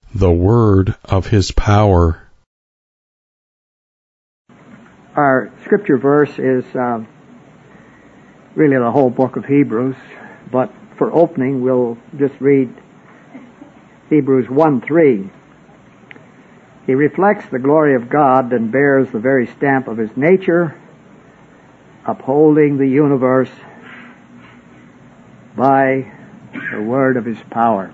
the word of his power. Our scripture verse is really the whole book of Hebrews, but for opening we'll just read Hebrews 1:3. He reflects the glory of God and bears the very stamp of his nature, upholding the universe by the word of his power.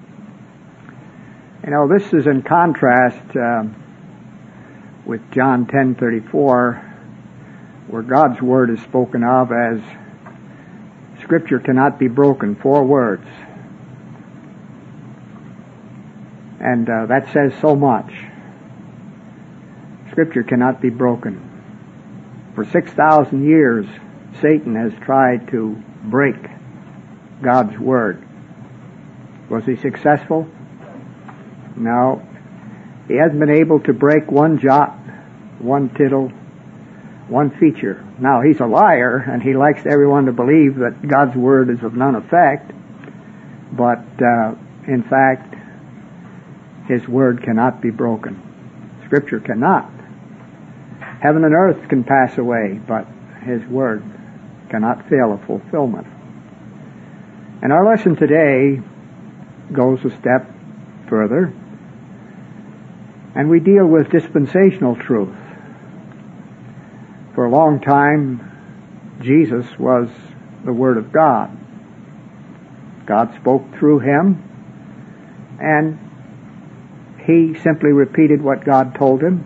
You know, this is in contrast with John 10:34, where God's word is spoken of as Scripture cannot be broken, 4 words. And that says so much. Scripture cannot be broken. For 6,000 years, Satan has tried to break God's word. Was he successful? No. He hasn't been able to break one jot, one tittle, one feature. Now, he's a liar, and he likes everyone to believe that God's word is of none effect. But, in fact, his word cannot be broken. Scripture cannot. Heaven and earth can pass away, but his word cannot fail of fulfillment. And our lesson today goes a step further, and we deal with dispensational truth. For a long time, Jesus was the Word of God. God spoke through him, and he simply repeated what God told him,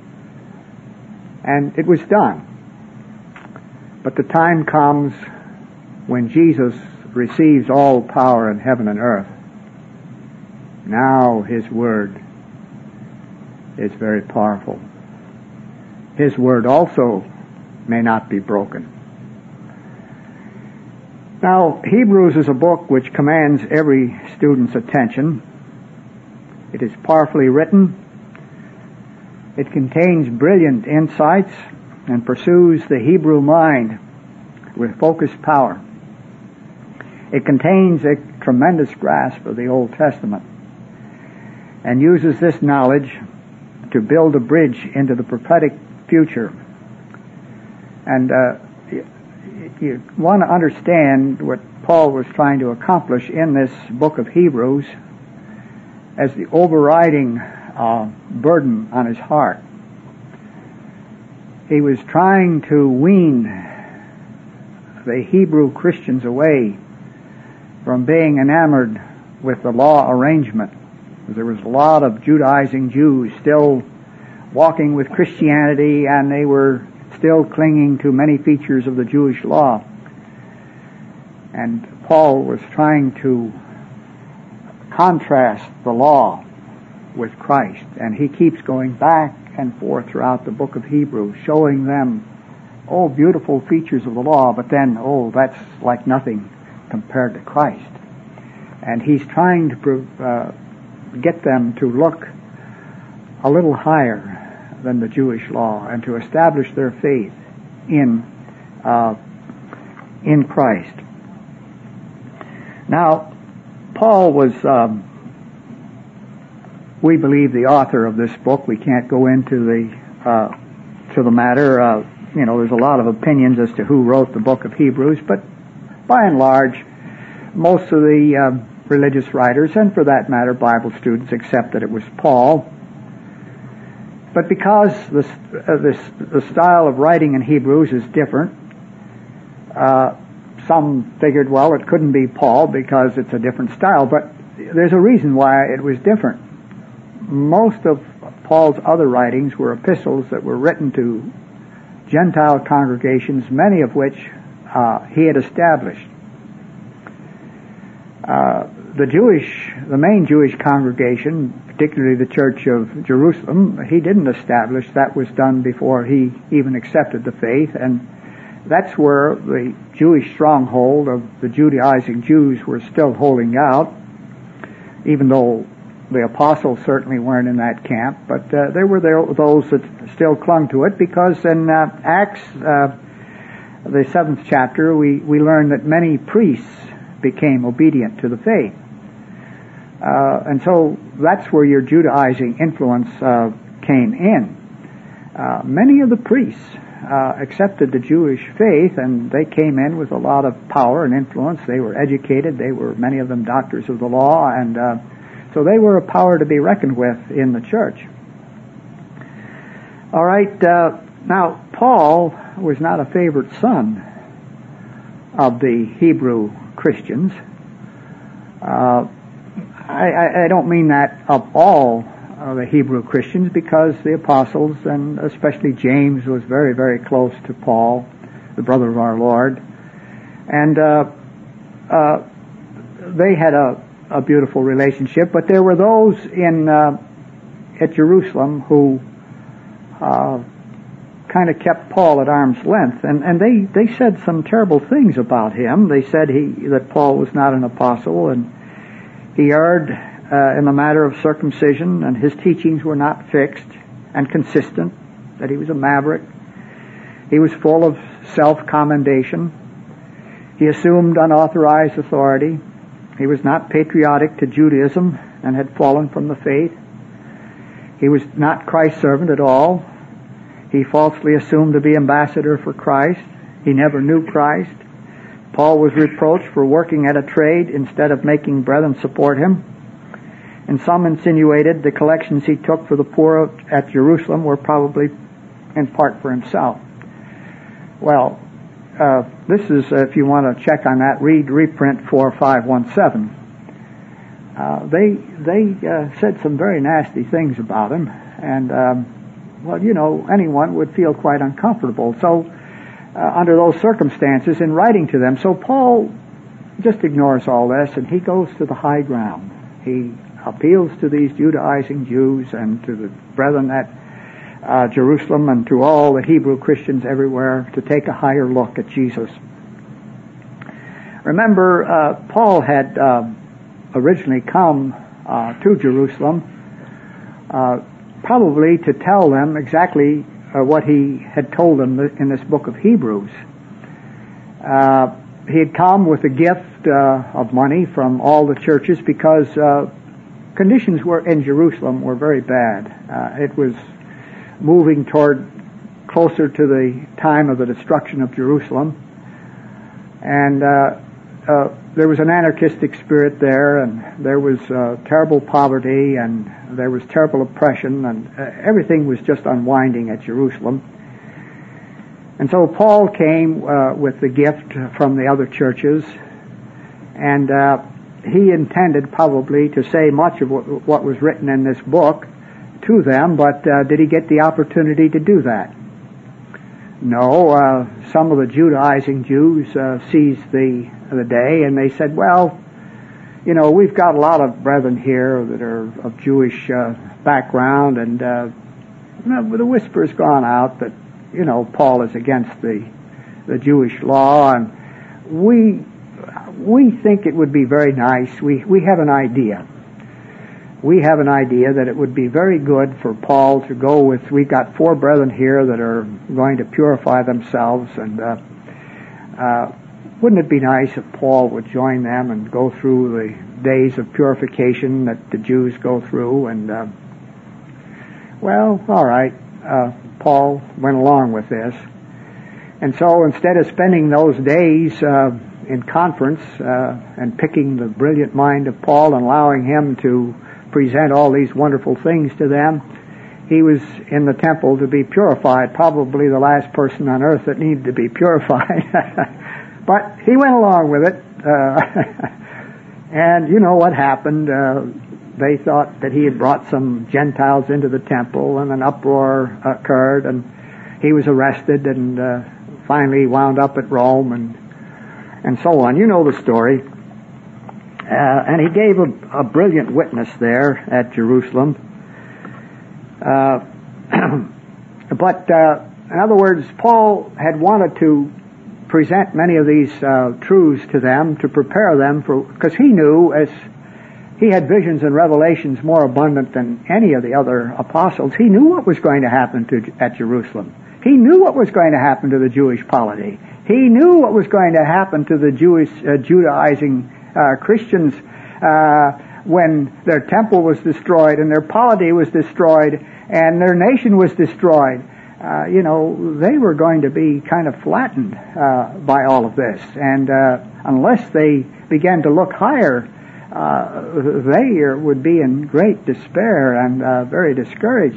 and it was done. But the time comes when Jesus receives all power in heaven and earth. Now his word is very powerful. His word also may not be broken. Now, Hebrews is a book which commands every student's attention. It is powerfully written. It contains brilliant insights and pursues the Hebrew mind with focused power. It contains a tremendous grasp of the Old Testament and uses this knowledge to build a bridge into the prophetic future. And you want to understand what Paul was trying to accomplish in this book of Hebrews as the overriding burden on his heart. He was trying to wean the Hebrew Christians away from being enamored with the law arrangement. There was a lot of Judaizing Jews still walking with Christianity, and they were still clinging to many features of the Jewish law. And Paul was trying to contrast the law with Christ, and he keeps going back and forth throughout the book of Hebrews, showing them, beautiful features of the law, but then, that's like nothing compared to Christ. And he's trying to get them to look a little higher than the Jewish law and to establish their faith in Christ. Now, Paul was, we believe, the author of this book. We can't go into the matter. There's a lot of opinions as to who wrote the book of Hebrews, but by and large, most of the religious writers, and for that matter, Bible students, accept that it was Paul. But because the style of writing in Hebrews is different, some figured, it couldn't be Paul because it's a different style, but there's a reason why it was different. Most of Paul's other writings were epistles that were written to Gentile congregations, many of which he had established. The main Jewish congregation, particularly the Church of Jerusalem, he didn't establish. That was done before he even accepted the faith, and that's where the Jewish stronghold of the Judaizing Jews were still holding out, even though the apostles certainly weren't in that camp, but there were those that still clung to it, because in Acts, the 7th chapter, we learn that many priests became obedient to the faith. And so that's where your Judaizing influence came in. Many of the priests accepted the Jewish faith, and they came in with a lot of power and influence. They were educated. They were, many of them, doctors of the law, and so they were a power to be reckoned with in the church. All right, now Paul was not a favorite son of the Hebrew Christians. I don't mean that of all the Hebrew Christians, because the apostles, and especially James, was very, very close to Paul, the brother of our Lord. And they had a beautiful relationship, but there were those at Jerusalem who kind of kept Paul at arm's length, and they said some terrible things about him. They said that Paul was not an apostle, and he erred in the matter of circumcision, and his teachings were not fixed and consistent, that he was a maverick. He was full of self-commendation. He assumed unauthorized authority. He was not patriotic to Judaism and had fallen from the faith. He was not Christ's servant at all. He falsely assumed to be ambassador for Christ. He never knew Christ. Paul was reproached for working at a trade instead of making brethren support him. And some insinuated the collections he took for the poor at Jerusalem were probably in part for himself. Well, this is, if you want to check on that, read reprint 4517. They said some very nasty things about him, and well, you know, anyone would feel quite uncomfortable. So, under those circumstances, in writing to them, so Paul just ignores all this, and he goes to the high ground. He appeals to these Judaizing Jews and to the brethren at Jerusalem and to all the Hebrew Christians everywhere to take a higher look at Jesus. Remember, Paul had originally come to Jerusalem probably to tell them exactly what he had told them in this book of Hebrews. He had come with a gift of money from all the churches because conditions in Jerusalem were very bad. It was moving toward closer to the time of the destruction of Jerusalem, and there was an anarchistic spirit there, and there was terrible poverty, and there was terrible oppression, and everything was just unwinding at Jerusalem. And so Paul came with the gift from the other churches, and he intended probably to say much of what was written in this book to them, but did he get the opportunity to do that? No. Some of the Judaizing Jews seized the day, and they said, well, you know, we've got a lot of brethren here that are of Jewish background, and the whisper's gone out that, you know, Paul is against the Jewish law, and we think it would be very nice. We have an idea. We have an idea that it would be very good for Paul to go with, we've got 4 brethren here that are going to purify themselves, and wouldn't it be nice if Paul would join them and go through the days of purification that the Jews go through? And, well, all right, Paul went along with this. And so instead of spending those days in conference and picking the brilliant mind of Paul and allowing him to present all these wonderful things to them, he was in the temple to be purified, probably the last person on earth that needed to be purified. But he went along with it, and you know what happened. They thought that he had brought some Gentiles into the temple, and an uproar occurred, and he was arrested, and finally wound up at Rome, and so on. You know the story. And he gave a brilliant witness there at Jerusalem. But in other words, Paul had wanted to present many of these truths to them to prepare them for, because he knew, as he had visions and revelations more abundant than any of the other apostles, he knew what was going to happen at Jerusalem. He knew what was going to happen to the Jewish polity. He knew what was going to happen to the Jewish Judaizing Christians when their temple was destroyed and their polity was destroyed and their nation was destroyed. They were going to be kind of flattened by all of this. And unless they began to look higher, they would be in great despair and very discouraged.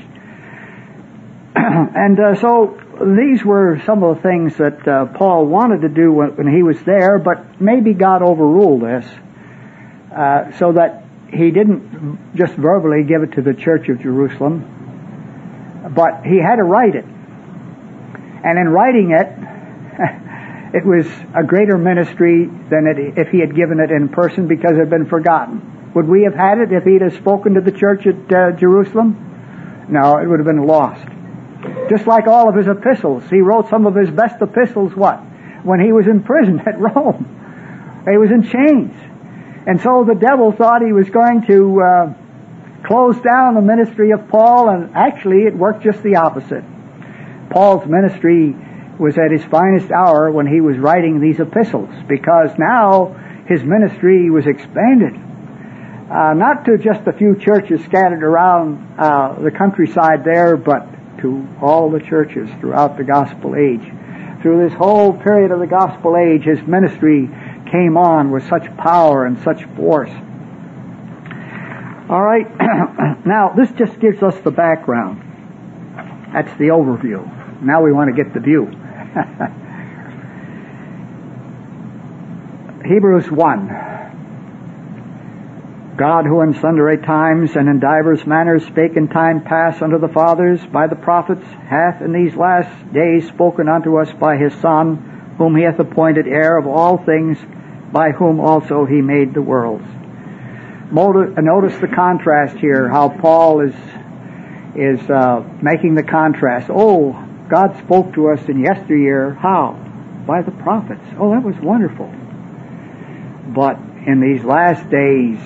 And so these were some of the things that Paul wanted to do when he was there, but maybe God overruled this so that he didn't just verbally give it to the church of Jerusalem, but he had to write it. And in writing it, it was a greater ministry than if he had given it in person, because it had been forgotten. Would we have had it if he'd have spoken to the church at Jerusalem? No, it would have been lost. Just like all of his epistles. He wrote some of his best epistles, when he was in prison at Rome. He was in chains. And so the devil thought he was going to close down the ministry of Paul, and actually it worked just the opposite. Paul's ministry was at his finest hour when he was writing these epistles, because now his ministry was expanded. Not to just a few churches scattered around the countryside there, but to all the churches throughout the gospel age. Through this whole period of the gospel age, his ministry came on with such power and such force. All right, now this just gives us the background. That's the overview. Now we want to get the view. Hebrews 1. God, who in sundry times and in divers manners spake in time past unto the fathers by the prophets, hath in these last days spoken unto us by his Son, whom he hath appointed heir of all things, by whom also he made the worlds. Notice the contrast here, how Paul is making the contrast. Oh, God spoke to us in yesteryear. How? By the prophets. Oh, that was wonderful. But in these last days,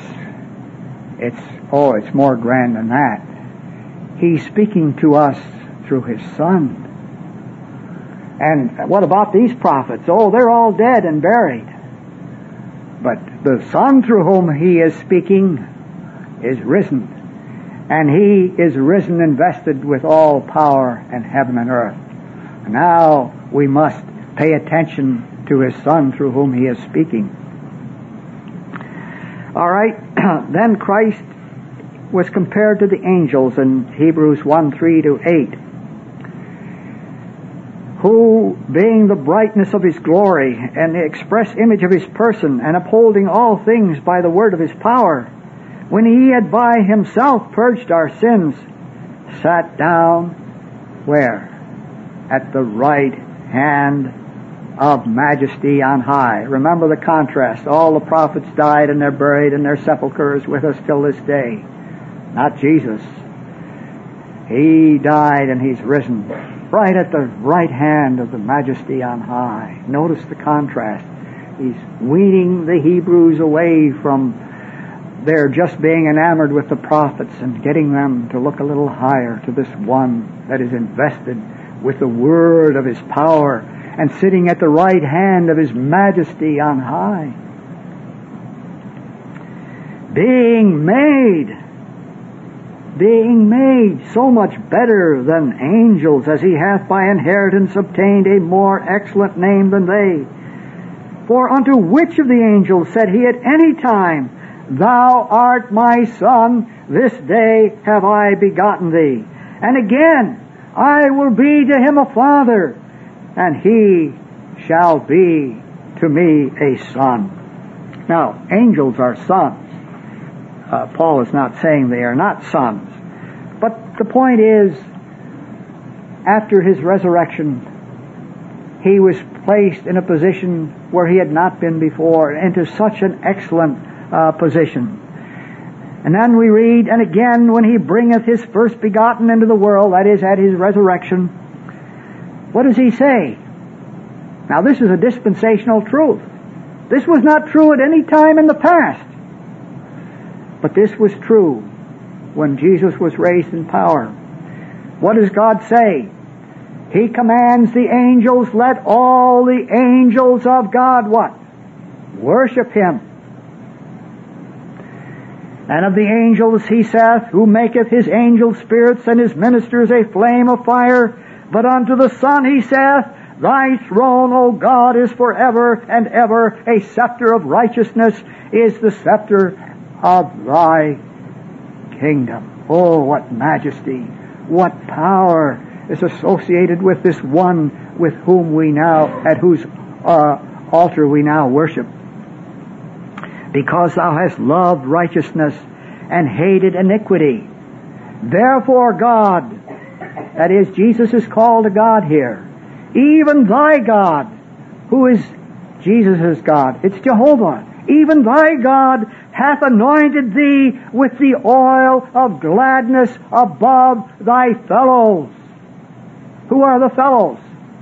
it's more grand than that. He's speaking to us through his Son. And what about these prophets? Oh, they're all dead and buried. But the Son through whom he is speaking is risen. And he is risen, invested with all power in heaven and earth. Now we must pay attention to his Son through whom he is speaking. All right, then Christ was compared to the angels in Hebrews 1:3-8, who, being the brightness of his glory and the express image of his person, and upholding all things by the word of his power, when he had by himself purged our sins, sat down, where? At the right hand of majesty on high. Remember the contrast. All the prophets died and they're buried and their sepulchres with us till this day. Not Jesus. He died and he's risen. Right at the right hand of the majesty on high. Notice the contrast. He's weaning the Hebrews away from their just being enamored with the prophets and getting them to look a little higher to this one that is invested with the word of his power and sitting at the right hand of his majesty on high. Being made so much better than angels, as he hath by inheritance obtained a more excellent name than they. For unto which of the angels said he at any time, Thou art my Son, this day have I begotten thee. And again, I will be to him a father, and he shall be to me a son. Now, angels are sons. Paul is not saying they are not sons. But the point is, after his resurrection, he was placed in a position where he had not been before, into such an excellent position. And then we read, and again, when he bringeth his first begotten into the world, that is, at his resurrection, what does he say? Now, this is a dispensational truth. This was not true at any time in the past. But this was true when Jesus was raised in power. What does God say? He commands the angels, let all the angels of God what? Worship him. And of the angels he saith, who maketh his angels spirits and his ministers a flame of fire. But unto the Son he saith, Thy throne, O God, is forever and ever. A scepter of righteousness is the scepter of thy kingdom. Oh, what majesty, what power is associated with this one with whom we now, at whose altar we now worship. Because thou hast loved righteousness and hated iniquity. Therefore God, that is, Jesus is called a God here, even thy God, who is Jesus' God, it's Jehovah, even thy God hath anointed thee with the oil of gladness above thy fellows. Who are the fellows?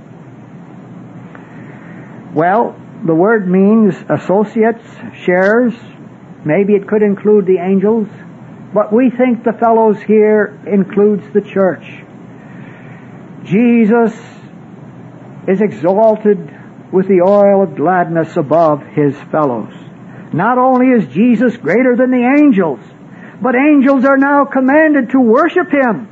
Well, the word means associates, sharers. Maybe it could include the angels. But we think the fellows here includes the church. Jesus is exalted with the oil of gladness above his fellows. Not only is Jesus greater than the angels, but angels are now commanded to worship him.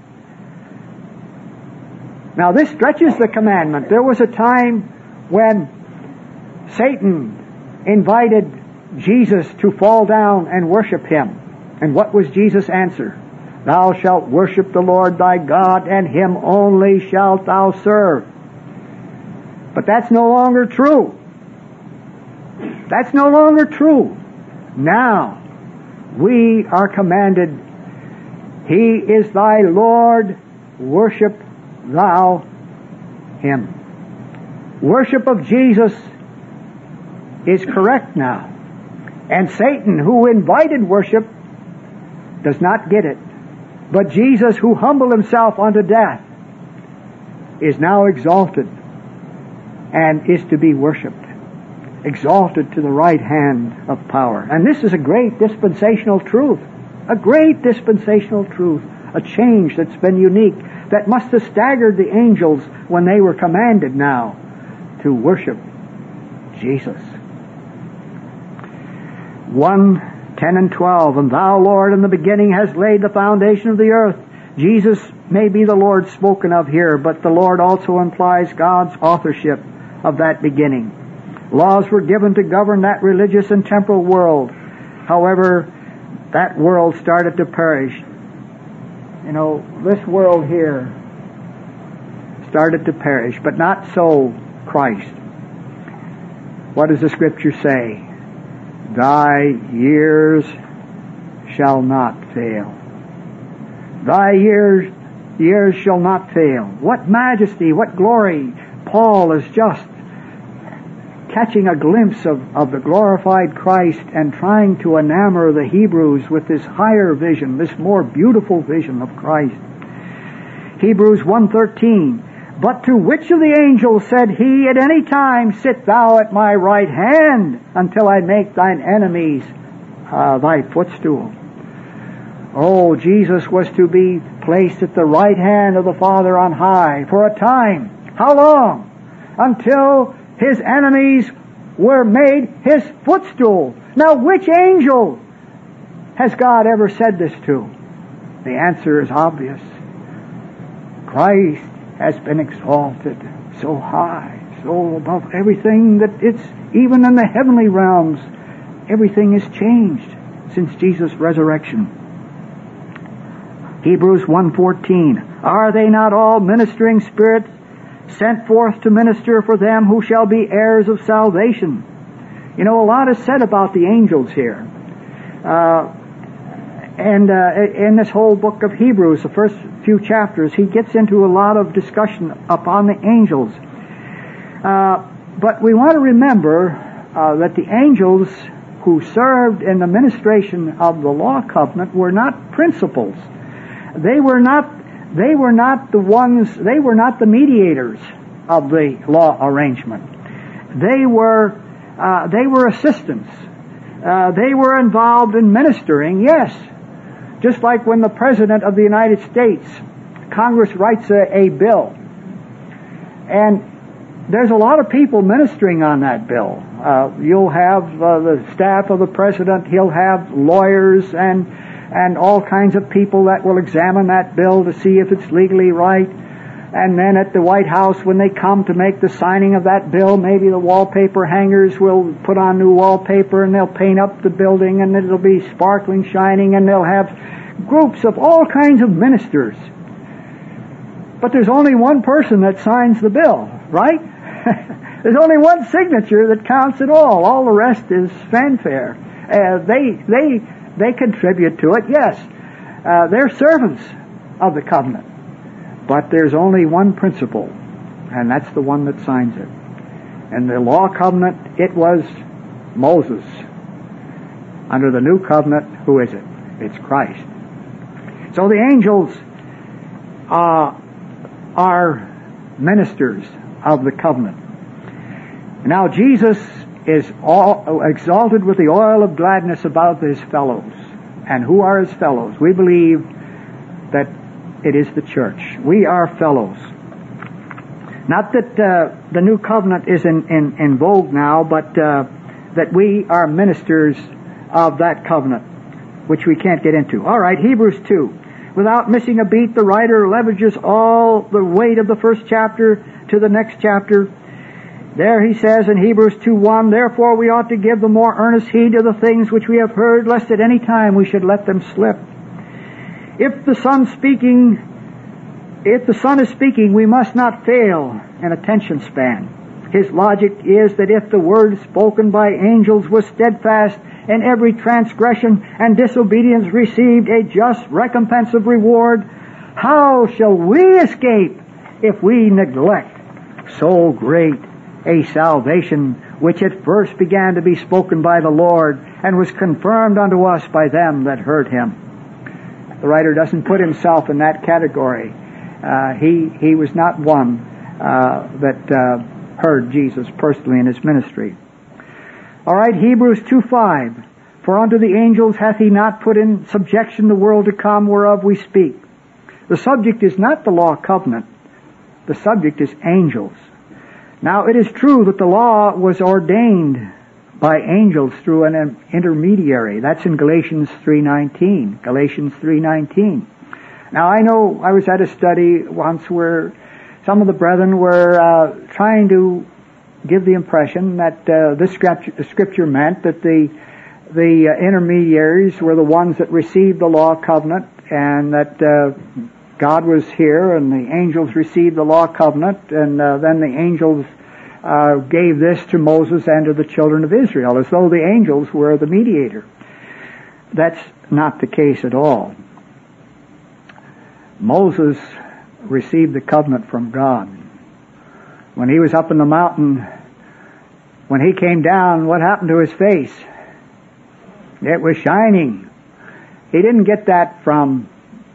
Now this stretches the commandment. There was a time when Satan invited Jesus to fall down and worship him. And what was Jesus' answer? Thou shalt worship the Lord thy God, and him only shalt thou serve. But that's no longer true. That's no longer true. Now, we are commanded, He is thy Lord, worship thou him. Worship of Jesus is correct now. And Satan, who invited worship, does not get it. But Jesus, who humbled himself unto death, is now exalted and is to be worshipped. Exalted to the right hand of power. And this is a great dispensational truth. A great dispensational truth. A change that's been unique, that must have staggered the angels when they were commanded now to worship Jesus. 1:10 and 12, And thou, Lord, in the beginning hast laid the foundation of the earth. Jesus may be the Lord spoken of here, but the Lord also implies God's authorship of that beginning. Laws were given to govern that religious and temporal world. However, that world started to perish. You know, this world here started to perish, but not so Christ. What does the Scripture say? Thy years shall not fail. Thy years shall not fail. What majesty, what glory. Paul is just catching a glimpse of the glorified Christ and trying to enamor the Hebrews with this higher vision, this more beautiful vision of Christ. Hebrews 1:13, But to which of the angels said he at any time, Sit thou at my right hand until I make thine enemies thy footstool? Oh, Jesus was to be placed at the right hand of the Father on high for a time. How long? Until his enemies were made his footstool. Now, which angel has God ever said this to? The answer is obvious. Christ has been exalted so high, so above everything that it's, even in the heavenly realms, everything is changed since Jesus' resurrection. Hebrews 1:14, Are they not all ministering spirits sent forth to minister for them who shall be heirs of salvation? You know, a lot is said about the angels here. And in this whole book of Hebrews, the first few chapters, he gets into a lot of discussion upon the angels. But we want to remember that the angels who served in the ministration of the law covenant were not principals. They were not the mediators of the law arrangement. They were assistants. They were involved in ministering, yes. Just like when the President of the United States, Congress writes a bill, and there's a lot of people ministering on that bill. You'll have the staff of the President, he'll have lawyers and and all kinds of people that will examine that bill to see if it's legally right. And then at the White House, when they come to make the signing of that bill, maybe the wallpaper hangers will put on new wallpaper, and they'll paint up the building, and it'll be sparkling, shining, and they'll have groups of all kinds of ministers. But there's only one person that signs the bill, right? There's only one signature that counts at all. All the rest is fanfare. They contribute to it, yes. They're servants of the covenant. But there's only one principle, and that's the one that signs it. And the law covenant, it was Moses. Under the new covenant, who is it? It's Christ. So the angels are ministers of the covenant. Now Jesus is exalted with the oil of gladness above his fellows. And who are his fellows? We believe that it is the church. We are fellows. Not that the new covenant is in vogue now, but that we are ministers of that covenant, which we can't get into. All right, Hebrews 2. Without missing a beat, the writer leverages all the weight of the first chapter to the next chapter. There he says in Hebrews 2:1, therefore we ought to give the more earnest heed to the things which we have heard, lest at any time we should let them slip. If the Son is speaking, we must not fail in attention span. His logic is that if the word spoken by angels was steadfast, and every transgression and disobedience received a just recompense of reward, how shall we escape if we neglect so great a salvation, which at first began to be spoken by the Lord, and was confirmed unto us by them that heard him? The writer doesn't put himself in that category. He was not one that heard Jesus personally in his ministry. All right, Hebrews 2:5. For unto the angels hath he not put in subjection the world to come, whereof we speak. The subject is not the law covenant. The subject is angels. Now, it is true that the law was ordained by angels through an intermediary. That's in Galatians 3:19. Galatians 3:19. Now, I know I was at a study once where some of the brethren were trying to give the impression that this scripture meant that the intermediaries were the ones that received the law covenant, and that God was here and the angels received the law covenant, and then the angels gave this to Moses and to the children of Israel, as though the angels were the mediator. That's not the case at all. Moses received the covenant from God. When he was up in the mountain, when he came down, what happened to his face? It was shining. He didn't get that from,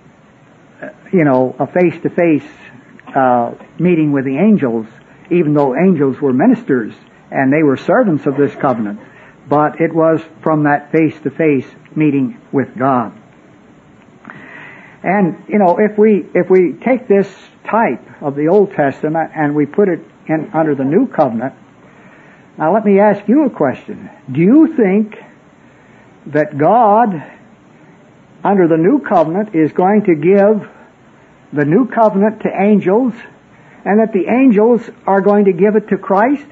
a face-to-face meeting with the angels, even though angels were ministers and they were servants of this covenant. But it was from that face-to-face meeting with God. And, if we take this type of the Old Testament and we put it in under the New Covenant, now let me ask you a question. Do you think that God, under the New Covenant, is going to give the New Covenant to angels, and that the angels are going to give it to Christ?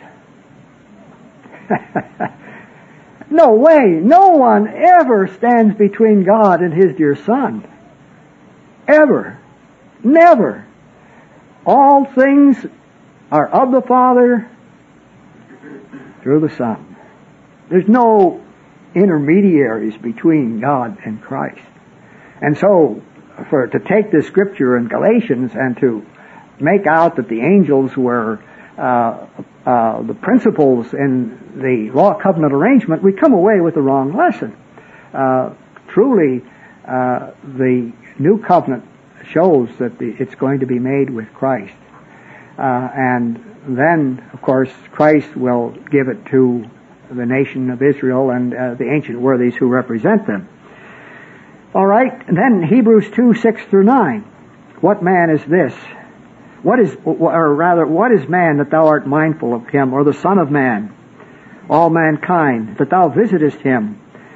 No way. No one ever stands between God and His dear Son. Ever. Never. All things are of the Father through the Son. There's no intermediaries between God and Christ. And so, to take this scripture in Galatians and to make out that the angels were the principles in the law covenant arrangement, we come away with the wrong lesson. Truly, the new covenant shows that it's going to be made with Christ. And then, of course, Christ will give it to the nation of Israel and the ancient worthies who represent them. All right, and then Hebrews 2:6-9. What man is this? What is man that thou art mindful of him, or the son of man, all mankind, that thou visitest him?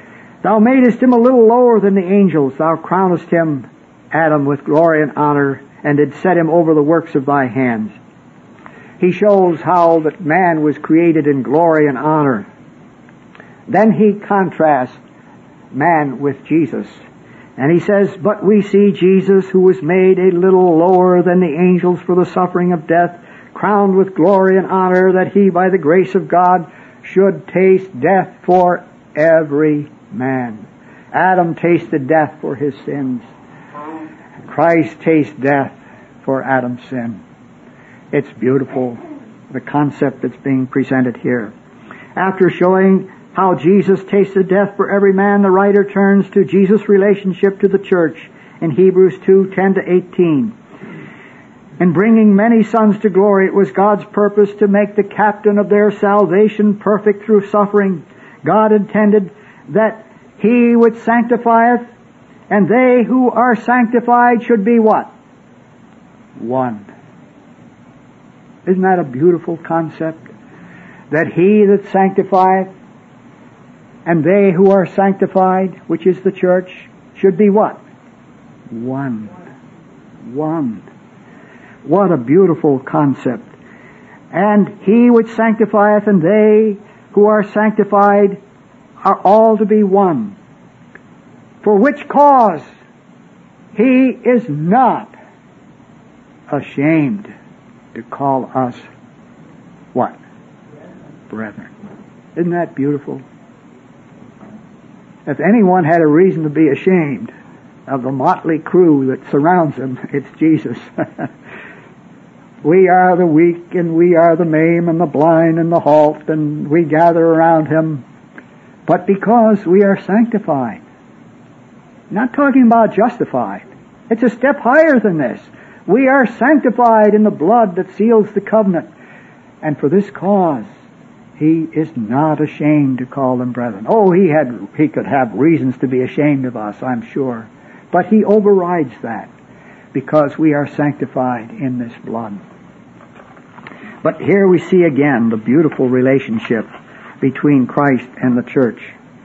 Thou madest him a little lower than the angels. Thou crownest him, Adam, with glory and honor, and did set him over the works of thy hands. He shows how that man was created in glory and honor. Then he contrasts man with Jesus. And he says, But we see Jesus, who was made a little lower than the angels for the suffering of death, crowned with glory and honor, that he, by the grace of God, should taste death for every man. Adam tasted death for his sins. Christ tastes death for Adam's sin. It's beautiful, the concept that's being presented here. After showing how Jesus tasted death for every man, the writer turns to Jesus' relationship to the church in Hebrews 2:10-18. In bringing many sons to glory, it was God's purpose to make the captain of their salvation perfect through suffering. God intended that he which sanctifieth, and they who are sanctified should be what? One. Isn't that a beautiful concept? That he that sanctifieth, and they who are sanctified, which is the church, should be what? One. One. What a beautiful concept. And he which sanctifieth and they who are sanctified are all to be one. For which cause he is not ashamed to call us what? Brethren. Isn't that beautiful? If anyone had a reason to be ashamed of the motley crew that surrounds him, it's Jesus. We are the weak, and we are the maimed, and the blind, and the halt, and we gather around him. But because we are sanctified. Not talking about justified. It's a step higher than this. We are sanctified in the blood that seals the covenant. And for this cause, he is not ashamed to call them brethren. Oh, he could have reasons to be ashamed of us, I'm sure. But he overrides that because we are sanctified in this blood. But here we see again the beautiful relationship between Christ and the church.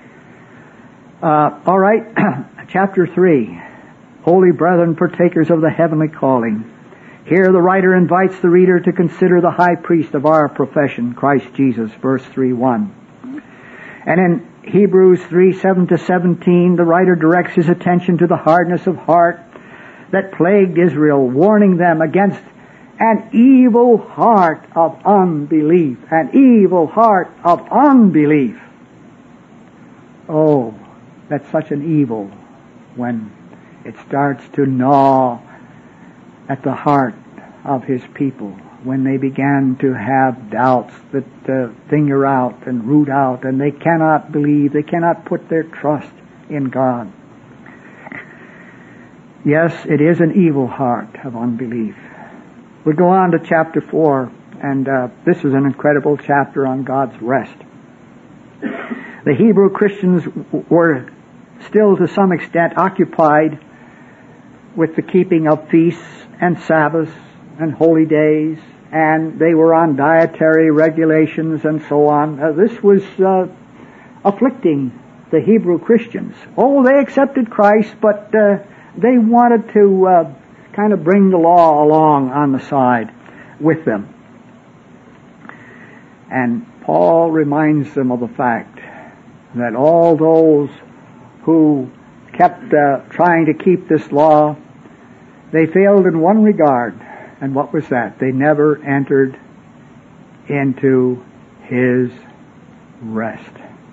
All right, chapter 3. Holy brethren, partakers of the heavenly calling. Here the writer invites the reader to consider the high priest of our profession, Christ Jesus, verse 3:1. And in Hebrews 3:7-17, the writer directs his attention to the hardness of heart that plagued Israel, warning them against an evil heart of unbelief. An evil heart of unbelief. Oh, that's such an evil when it starts to gnaw at the heart of his people, when they began to have doubts that finger out and root out, and they cannot believe, they cannot put their trust in God. Yes, it is an evil heart of unbelief. We go on to chapter 4, and this is an incredible chapter on God's rest. The Hebrew Christians were still to some extent occupied with the keeping of feasts and Sabbaths and holy days, and they were on dietary regulations and so on. This was afflicting the Hebrew Christians. Oh, they accepted Christ, but they wanted to kind of bring the law along on the side with them. And Paul reminds them of the fact that all those who kept trying to keep this law, they failed in one regard. And what was that? They never entered into his rest.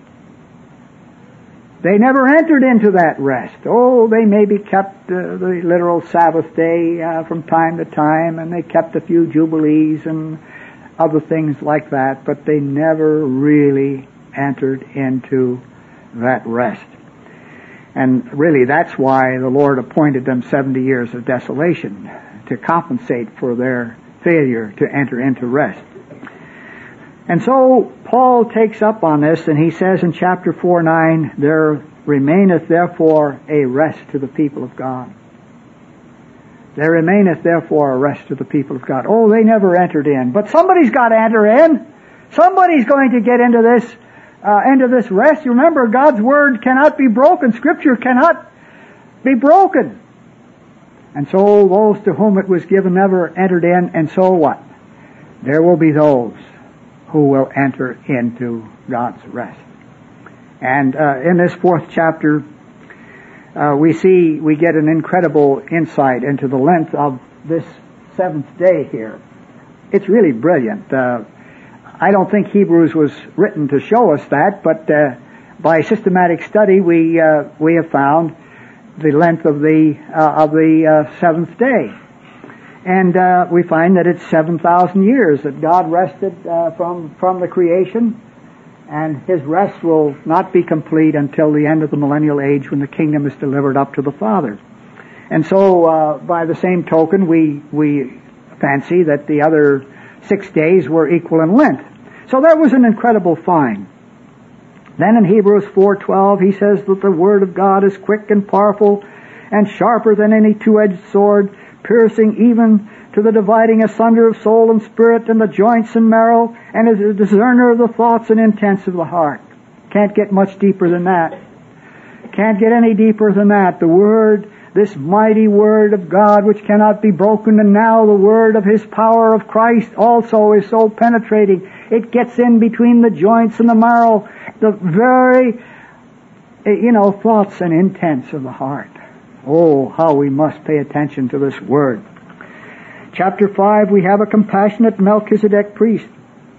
They never entered into that rest. Oh, they maybe kept the literal Sabbath day from time to time, and they kept a few jubilees and other things like that, but they never really entered into that rest. And really, that's why the Lord appointed them 70 years of desolation, to compensate for their failure to enter into rest. And so Paul takes up on this, and he says in chapter 4:9, there remaineth therefore a rest to the people of God. There remaineth therefore a rest to the people of God. Oh, they never entered in. But somebody's got to enter in. Somebody's going to get into this enter this rest. You remember, God's Word cannot be broken. Scripture cannot be broken. And so those to whom it was given never entered in, and so what? There will be those who will enter into God's rest. And in this 4th chapter, we get an incredible insight into the length of this 7th day here. It's really brilliant. I don't think Hebrews was written to show us that, but by systematic study we have found the length of the 7th day, and we find that it's 7,000 years that God rested from the creation, and His rest will not be complete until the end of the millennial age, when the kingdom is delivered up to the Father. And so, by the same token, we fancy that the other 6 days were equal in length. So that was an incredible find. Then in Hebrews 4:12, he says that the Word of God is quick and powerful and sharper than any two-edged sword, piercing even to the dividing asunder of soul and spirit and the joints and marrow, and is a discerner of the thoughts and intents of the heart. Can't get much deeper than that. Can't get any deeper than that. The Word, this mighty Word of God which cannot be broken, and now the Word of His power of Christ also is so penetrating. It gets in between the joints and the marrow, the very, thoughts and intents of the heart. Oh, how we must pay attention to this Word. Chapter 5, we have a compassionate Melchizedek priest.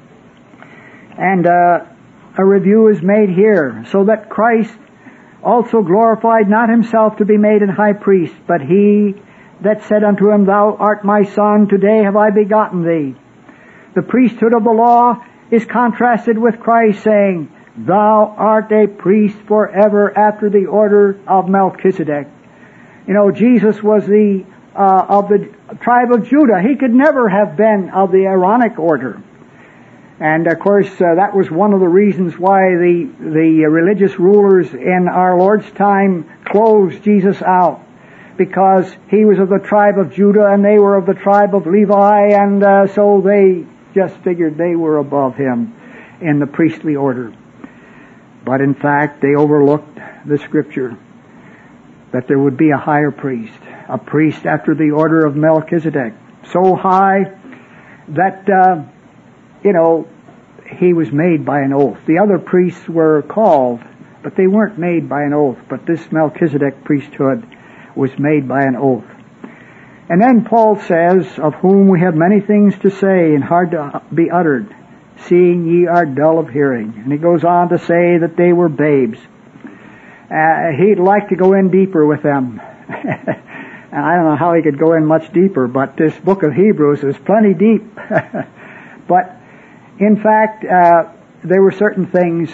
And a review is made here, so that Christ also glorified not himself to be made an high priest, but he that said unto him, Thou art my son, today have I begotten thee. The priesthood of the law is contrasted with Christ, saying, Thou art a priest forever after the order of Melchizedek. Jesus was of the tribe of Judah. He could never have been of the Aaronic order. And of course, that was one of the reasons why the religious rulers in our Lord's time closed Jesus out, because he was of the tribe of Judah and they were of the tribe of Levi, and so they just figured they were above him in the priestly order. But in fact, they overlooked the Scripture that there would be a higher priest, a priest after the order of Melchizedek, so high that he was made by an oath. The other priests were called, but they weren't made by an oath. But this Melchizedek priesthood was made by an oath. And then Paul says, Of whom we have many things to say and hard to be uttered, seeing ye are dull of hearing. And he goes on to say that they were babes. He'd like to go in deeper with them. And I don't know how he could go in much deeper, but this book of Hebrews is plenty deep. But in fact, there were certain things,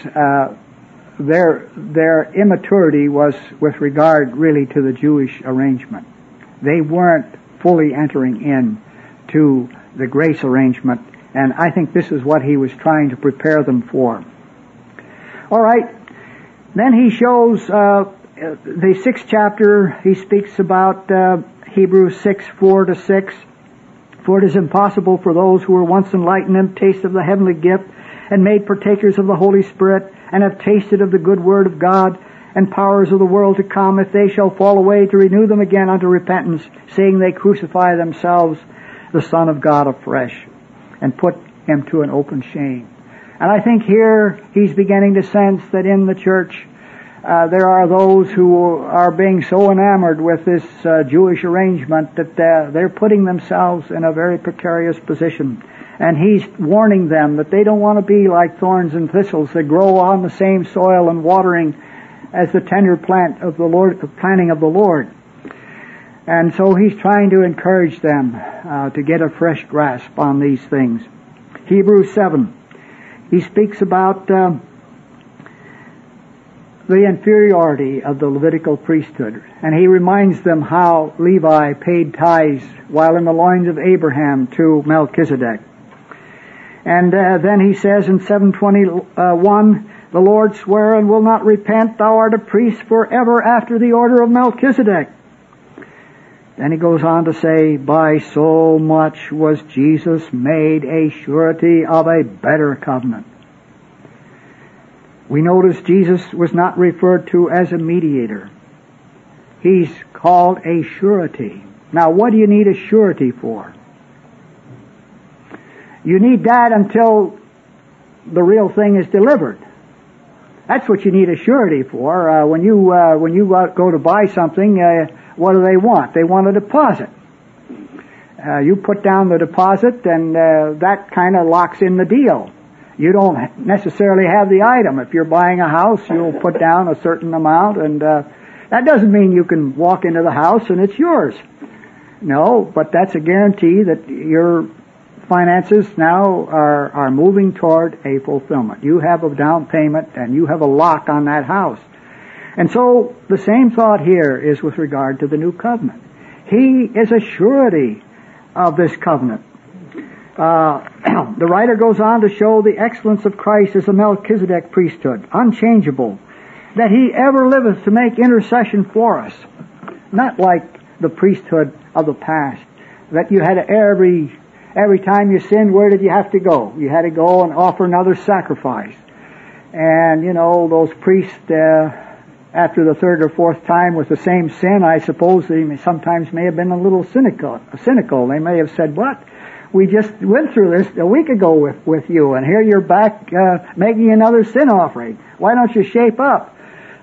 their immaturity was with regard really to the Jewish arrangement. They weren't fully entering in to the grace arrangement, and I think this is what he was trying to prepare them for. All right, then he shows the 6th chapter. He speaks about Hebrews 6:4-6. For it is impossible for those who were once enlightened and tasted of the heavenly gift and made partakers of the Holy Spirit and have tasted of the good word of God and powers of the world to come, if they shall fall away, to renew them again unto repentance, seeing they crucify themselves the Son of God afresh and put him to an open shame. And I think here he's beginning to sense that in the church there are those who are being so enamored with this Jewish arrangement that they're putting themselves in a very precarious position. And he's warning them that they don't want to be like thorns and thistles that grow on the same soil and watering as the tender plant of the Lord, the planting of the Lord. And so he's trying to encourage them to get a fresh grasp on these things. Hebrews 7, he speaks about the inferiority of the Levitical priesthood. And he reminds them how Levi paid tithes while in the loins of Abraham to Melchizedek. And then he says in 7:21, the Lord sware and will not repent, thou art a priest forever after the order of Melchizedek. Then he goes on to say, by so much was Jesus made a surety of a better covenant. We notice Jesus was not referred to as a mediator. He's called a surety. Now, what do you need a surety for? You need that until the real thing is delivered. That's what you need a surety for. When you go to buy something, what do they want? They want a deposit. You put down the deposit, and that kind of locks in the deal. You don't necessarily have the item. If you're buying a house, you'll put down a certain amount, and that doesn't mean you can walk into the house and it's yours. No, but that's a guarantee that your finances now are moving toward a fulfillment. You have a down payment and you have a lock on that house. And so the same thought here is with regard to the new covenant. He is a surety of this covenant. The writer goes on to show the excellence of Christ as a Melchizedek priesthood, unchangeable, that he ever liveth to make intercession for us. Not like the priesthood of the past, that you had every time you sinned, where did you have to go? You had to go and offer another sacrifice. And, those priests, after the third or fourth time with the same sin, I suppose they sometimes may have been a little cynical. They may have said, what? We just went through this a week ago with you, and here you're back making another sin offering. Why don't you shape up?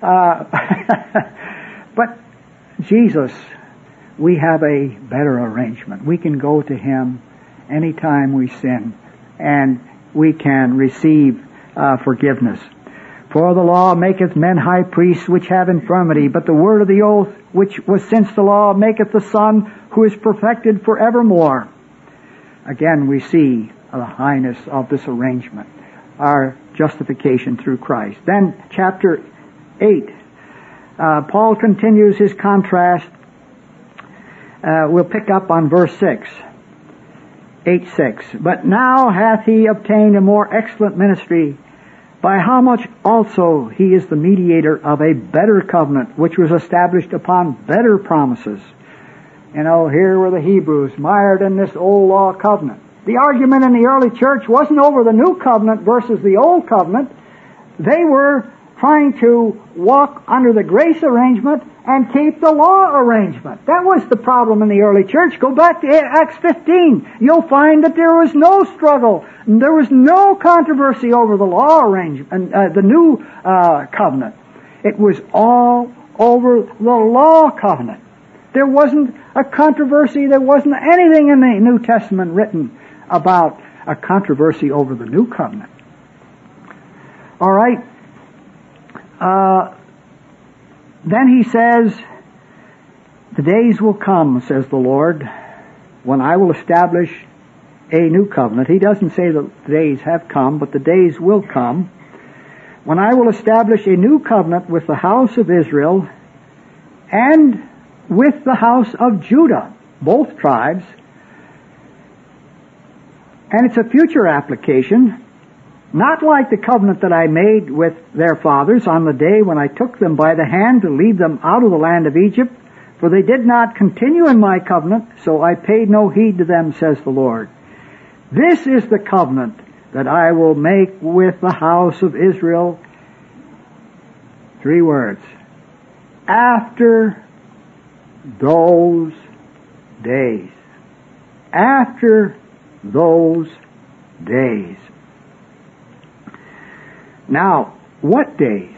But Jesus, we have a better arrangement. We can go to Him anytime we sin, and we can receive forgiveness. For the law maketh men high priests which have infirmity, but the word of the oath which was since the law maketh the Son who is perfected forevermore. Again, we see the highness of this arrangement, our justification through Christ. Then, chapter 8, Paul continues his contrast. We'll pick up on verse 6. 8:6. But now hath he obtained a more excellent ministry, by how much also he is the mediator of a better covenant, which was established upon better promises. Here were the Hebrews mired in this old law covenant. The argument in the early church wasn't over the new covenant versus the old covenant. They were trying to walk under the grace arrangement and keep the law arrangement. That was the problem in the early church. Go back to Acts 15. You'll find that there was no struggle. There was no controversy over the law arrangement, the new covenant. It was all over the law covenant. There wasn't a controversy. There wasn't anything in the New Testament written about a controversy over the new covenant. All right. Then he says, the days will come, says the Lord, when I will establish a new covenant. He doesn't say the days have come, but the days will come, when I will establish a new covenant with the house of Israel and with the house of Judah, both tribes. And it's a future application, not like the covenant that I made with their fathers on the day when I took them by the hand to lead them out of the land of Egypt, for they did not continue in my covenant, so I paid no heed to them, says the Lord. This is the covenant that I will make with the house of Israel. 3 words. After those days. After those days. Now, what days?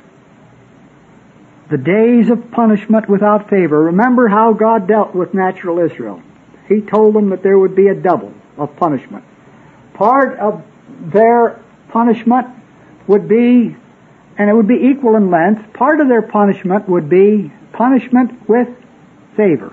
The days of punishment without favor. Remember how God dealt with natural Israel. He told them that there would be a double of punishment. Part of their punishment would be, and it would be equal in length, part of their punishment would be punishment with favor.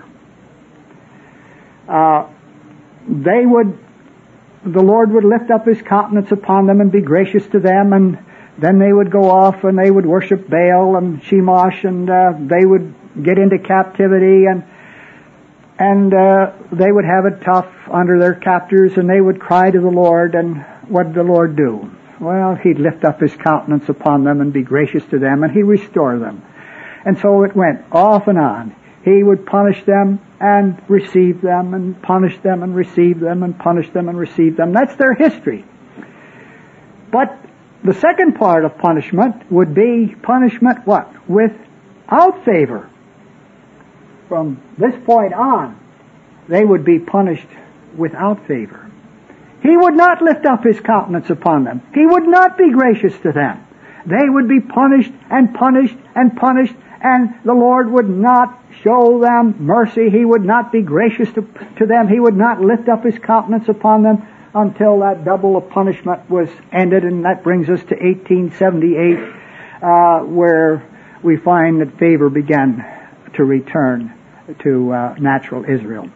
The Lord would lift up His countenance upon them and be gracious to them, and then they would go off and they would worship Baal and Shemosh, and they would get into captivity, and they would have it tough under their captors, and they would cry to the Lord. And what did the Lord do? Well, He'd lift up His countenance upon them and be gracious to them, and He'd restore them. And so it went off and on. He would punish them and receive them, and punish them and receive them, and punish them and receive them. That's their history. But The second part of punishment would be punishment what? Without favor. From this point on, they would be punished without favor. He would not lift up his countenance upon them. He would not be gracious to them. They would be punished and punished and punished, and the Lord would not show them mercy. He would not be gracious to them. He would not lift up his countenance upon them until that double of punishment was ended, and that brings us to 1878, where we find that favor began to return to natural Israel.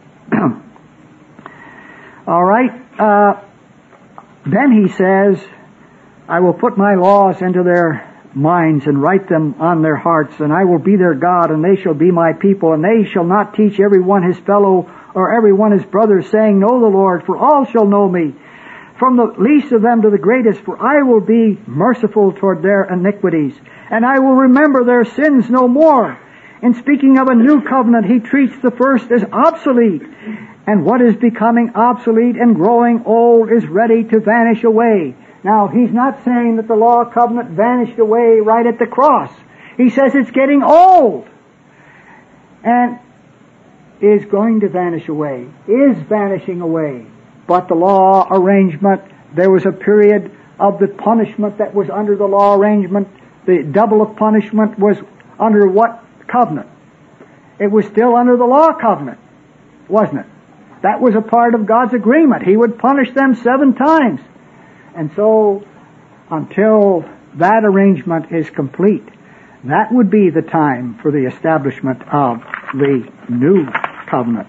All right. Then he says, I will put my laws into their minds and write them on their hearts, and I will be their God, and they shall be my people, and they shall not teach every one his fellow or every one his brother, saying, Know the Lord, for all shall know me, from the least of them to the greatest, for I will be merciful toward their iniquities, and I will remember their sins no more. In speaking of a new covenant, he treats the first as obsolete, and what is becoming obsolete and growing old is ready to vanish away. Now, he's not saying that the law covenant vanished away right at the cross. He says it's getting old and is going to vanish away, is vanishing away. But the law arrangement, there was a period of the punishment that was under the law arrangement. The double of punishment was under what covenant? It was still under the law covenant, wasn't it? That was a part of God's agreement. He would punish them 7 times. And so, until that arrangement is complete, that would be the time for the establishment of the new covenant.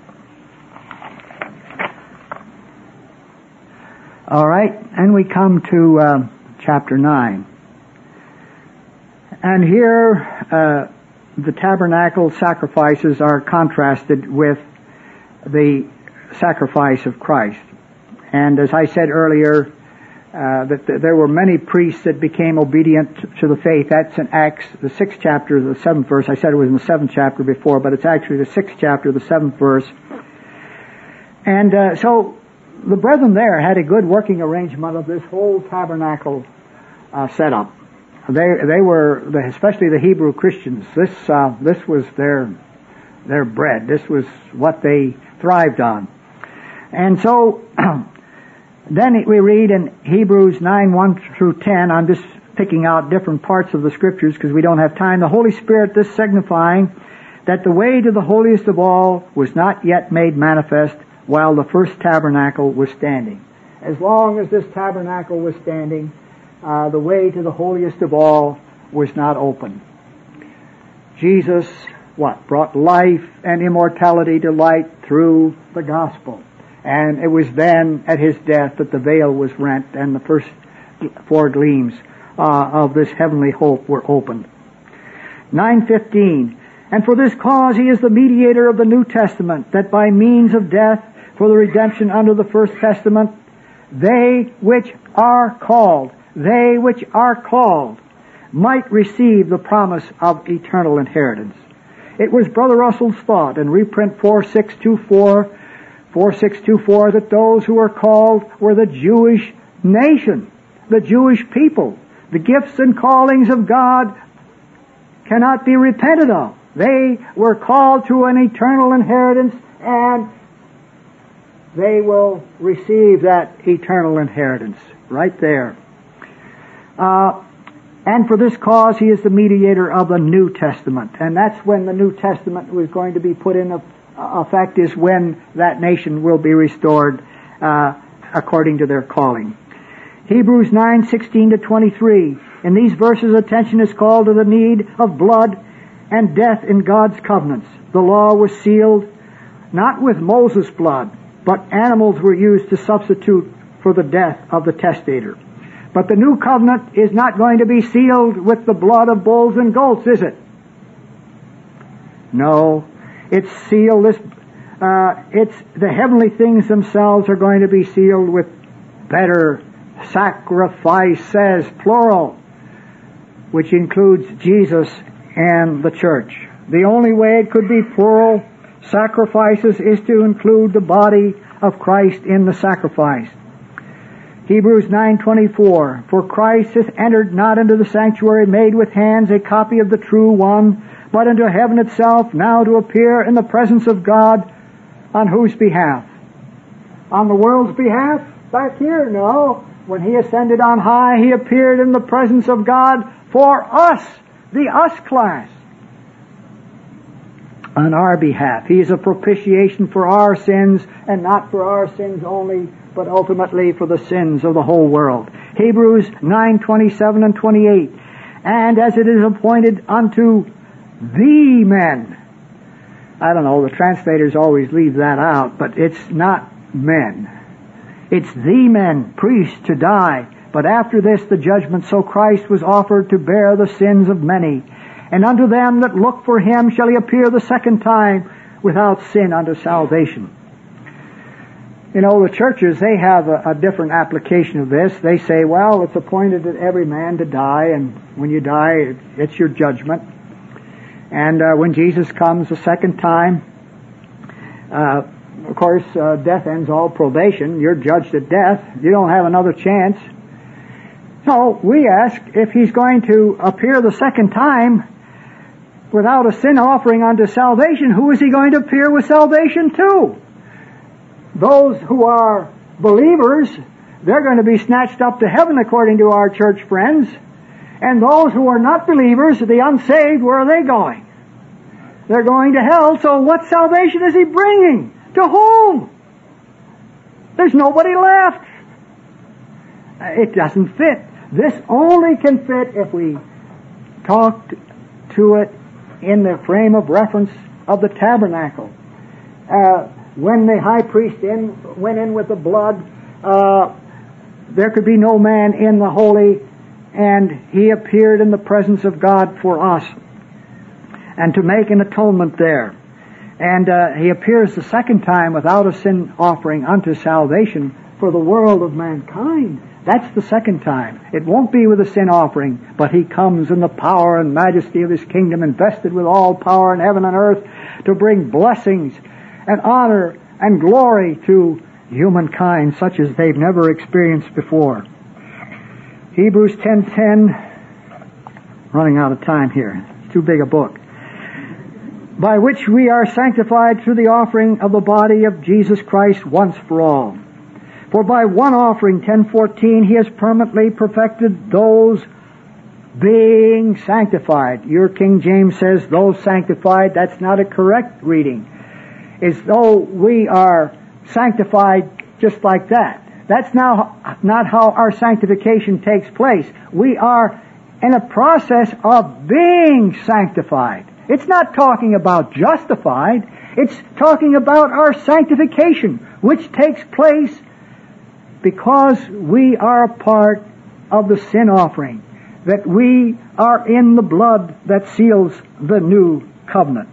All right, and we come to chapter 9. And here, the tabernacle sacrifices are contrasted with the sacrifice of Christ. And as I said earlier, that there were many priests that became obedient to the faith. That's in Acts, the 6th chapter, the 7th verse. I said it was in the 7th chapter before, but it's actually the 6th chapter, the 7th verse. And so the brethren there had a good working arrangement of this whole tabernacle setup. They were, especially the Hebrew Christians, this was their bread. This was what they thrived on. And so then we read in Hebrews 9:1 through 10, I'm just picking out different parts of the scriptures because we don't have time. The Holy Spirit, this signifying that the way to the holiest of all was not yet made manifest while the first tabernacle was standing. As long as this tabernacle was standing, the way to the holiest of all was not open. Jesus, brought life and immortality to light through the gospel. And it was then at his death that the veil was rent and the first 4 gleams of this heavenly hope were opened. 9:15, and for this cause he is the mediator of the New Testament, that by means of death for the redemption under the first testament, they which are called might receive the promise of eternal inheritance. It was Brother Russell's thought in reprint 4624, that those who were called were the Jewish nation, the Jewish people. The gifts and callings of God cannot be repented of. They were called to an eternal inheritance, and they will receive that eternal inheritance right there. And for this cause he is the mediator of the New Testament. And that's when the New Testament was going to be put in effect, is when that nation will be restored according to their calling. Hebrews 9:16 to 23. In these verses, attention is called to the need of blood and death in God's covenants. The law was sealed not with Moses' blood, but animals were used to substitute for the death of the testator. But the new covenant is not going to be sealed with the blood of bulls and goats, is it? No. It's sealed, it's the heavenly things themselves are going to be sealed with better sacrifices, plural, which includes Jesus and the church. The only way it could be plural sacrifices is to include the body of Christ in the sacrifice. Hebrews 9:24, for Christ hath entered not into the sanctuary made with hands, a copy of the true one, but into heaven itself, now to appear in the presence of God. On whose behalf? On the world's behalf? Back here? No. When He ascended on high, He appeared in the presence of God for us, the us class. On our behalf. He is a propitiation for our sins, and not for our sins only, but ultimately for the sins of the whole world. Hebrews 9:27 and 28. And as it is appointed unto the men. I don't know, the translators always leave that out, but it's not men. It's the men, priests, to die. But after this the judgment, so Christ was offered to bear the sins of many. And unto them that look for Him shall He appear the second time without sin unto salvation. You know, the churches, they have a different application of this. They say, well, it's appointed that every man to die, and when you die, it's your judgment. And when Jesus comes the second time, of course, death ends all probation. You're judged at death. You don't have another chance. So we ask, if He's going to appear the second time without a sin offering unto salvation, who is He going to appear with salvation to? Those who are believers, they're going to be snatched up to heaven according to our church friends. And those who are not believers, the unsaved, where are they going? They're going to hell. So what salvation is He bringing? To whom? There's nobody left. It doesn't fit. This only can fit if we talk to it in the frame of reference of the tabernacle. When the high priest went in with the blood, there could be no man in the holy, and he appeared in the presence of God for us, and to make an atonement there. And he appears the second time without a sin offering unto salvation for the world of mankind. That's the second time. It won't be with a sin offering, but He comes in the power and majesty of His kingdom, invested with all power in heaven and earth, to bring blessings and honor and glory to humankind such as they've never experienced before. Hebrews 10:10, running out of time here. It's too big a book. By which we are sanctified through the offering of the body of Jesus Christ once for all. For by one offering, 10:14, He has permanently perfected those being sanctified. Your King James says those sanctified. That's not a correct reading. It's though we are sanctified just like that. That's not how our sanctification takes place. We are in a process of being sanctified. It's not talking about justified. It's talking about our sanctification, which takes place because we are a part of the sin offering, that we are in the blood that seals the new covenant.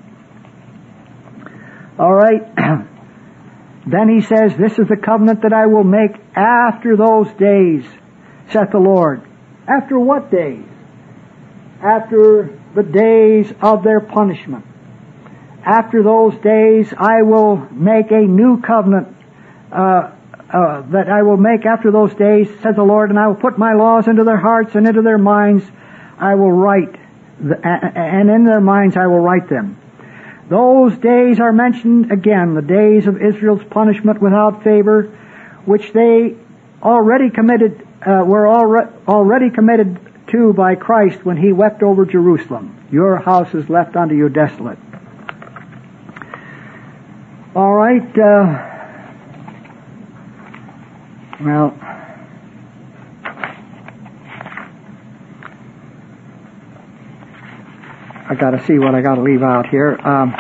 All right. Then He says, this is the covenant that I will make after those days, saith the Lord. After what days? After the days of their punishment. After those days I will make a new covenant, that I will make after those days, says the Lord, and I will put my laws into their hearts, and into their minds I will write, and in their minds I will write them. Those days are mentioned again, the days of Israel's punishment without favor, which they already committed, were already committed to by Christ when He wept over Jerusalem. Your house is left unto you desolate. All right. Well, I got to see what I got to leave out here.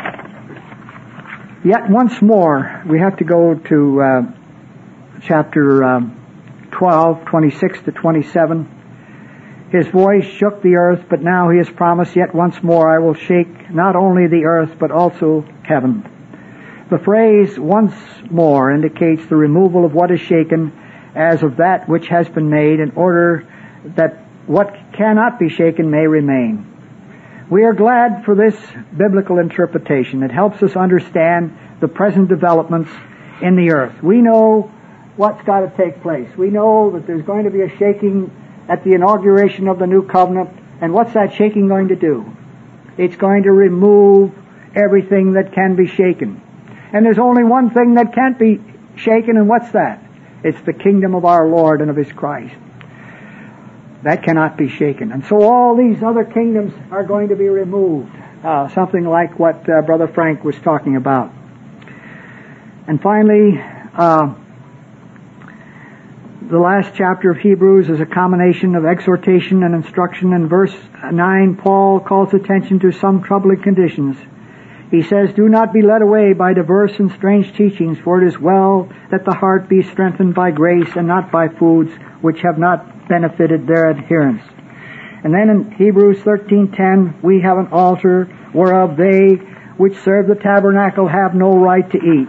Yet once more, we have to go to chapter 12, 26 to 27. His voice shook the earth, but now He has promised, yet once more I will shake not only the earth, but also heaven. The phrase once more indicates the removal of what is shaken as of that which has been made, in order that what cannot be shaken may remain. We are glad for this biblical interpretation. It helps us understand the present developments in the earth. We know what's got to take place. We know that there's going to be a shaking at the inauguration of the new covenant, and what's that shaking going to do? It's going to remove everything that can be shaken. And there's only one thing that can't be shaken, and what's that? It's the kingdom of our Lord and of His Christ. That cannot be shaken. And so all these other kingdoms are going to be removed. Something like what Brother Frank was talking about. And finally, the last chapter of Hebrews is a combination of exhortation and instruction. In verse 9, Paul calls attention to some troubling conditions. He says, "Do not be led away by diverse and strange teachings, for it is well that the heart be strengthened by grace and not by foods which have not benefited their adherents." And then in Hebrews 13:10, we have an altar whereof they which serve the tabernacle have no right to eat.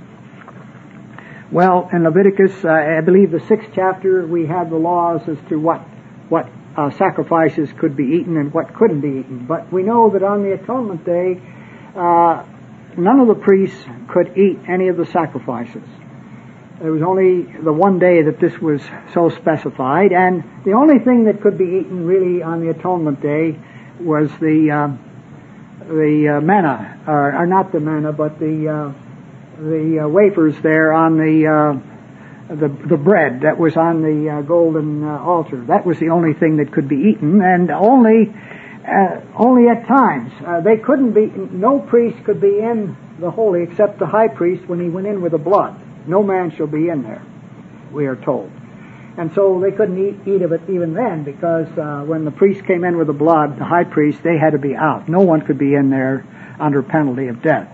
Well, in Leviticus, I believe the 6th chapter, we have the laws as to what sacrifices could be eaten and what couldn't be eaten. But we know that on the Atonement Day, none of the priests could eat any of the sacrifices. There was only the one day that this was so specified, and the only thing that could be eaten really on the Atonement Day was the manna, or not the manna, but the wafers there on the bread that was on the golden altar. That was the only thing that could be eaten, and only at times. They couldn't be. No priest could be in the holy except the high priest when he went in with the blood. No man shall be in there, we are told. And so they couldn't eat of it even then, because when the priest came in with the blood, the high priest, they had to be out. No one could be in there under penalty of death.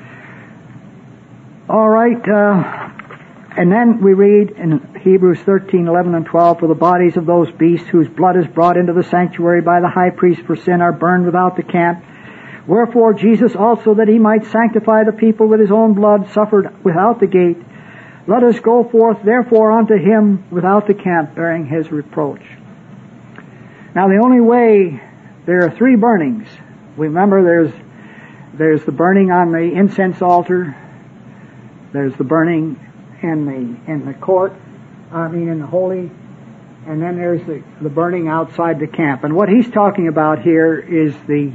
All right, and then we read in Hebrews 13:11 and 12, "For the bodies of those beasts whose blood is brought into the sanctuary by the high priest for sin are burned without the camp. Wherefore Jesus also, that he might sanctify the people with his own blood, suffered without the gate. Let us go forth therefore unto him without the camp, bearing his reproach." Now the only way, there are 3 burnings. Remember, there's the burning on the incense altar, there's the burning in the court, in the holy, and then there's the burning outside the camp. And what he's talking about here is the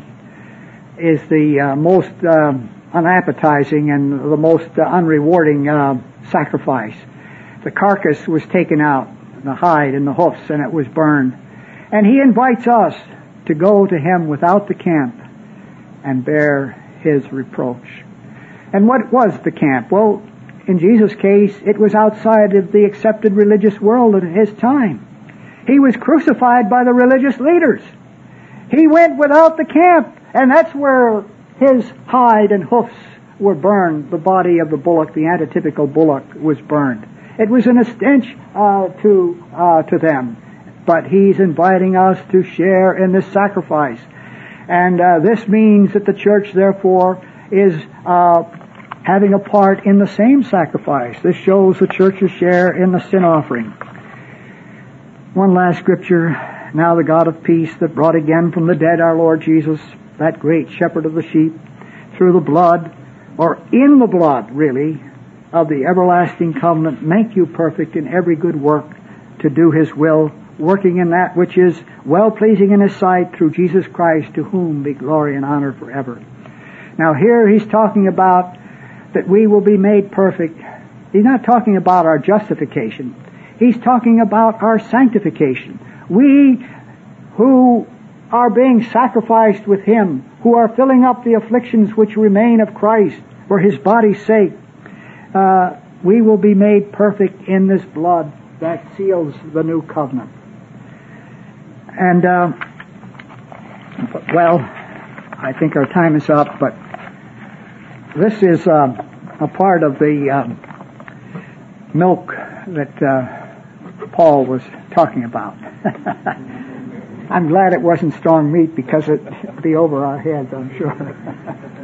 most unappetizing and the most unrewarding sacrifice. The carcass was taken out, the hide and the hoofs, and it was burned. And he invites us to go to him without the camp and bear his reproach. And what was the camp? Well, in Jesus' case, it was outside of the accepted religious world at his time. He was crucified by the religious leaders. He went without the camp, and that's where his hide and hoofs were burned. The body of the bullock, the antitypical bullock, was burned. It was an stench to them, but he's inviting us to share in this sacrifice. And this means that the church, therefore, is having a part in the same sacrifice. This shows the church's share in the sin offering. One last scripture. "Now the God of peace, that brought again from the dead our Lord Jesus, that great shepherd of the sheep, through the blood," or in the blood, really, "of the everlasting covenant, make you perfect in every good work to do his will, working in that which is well-pleasing in his sight, through Jesus Christ, to whom be glory and honor forever." Now here he's talking about that we will be made perfect. He's not talking about our justification. He's talking about our sanctification. We who are being sacrificed with him, who are filling up the afflictions which remain of Christ for his body's sake, we will be made perfect in this blood that seals the new covenant. And, well, I think our time is up, but this is a part of the milk that Paul was talking about. I'm glad it wasn't strong meat, because it'd be over our heads, I'm sure.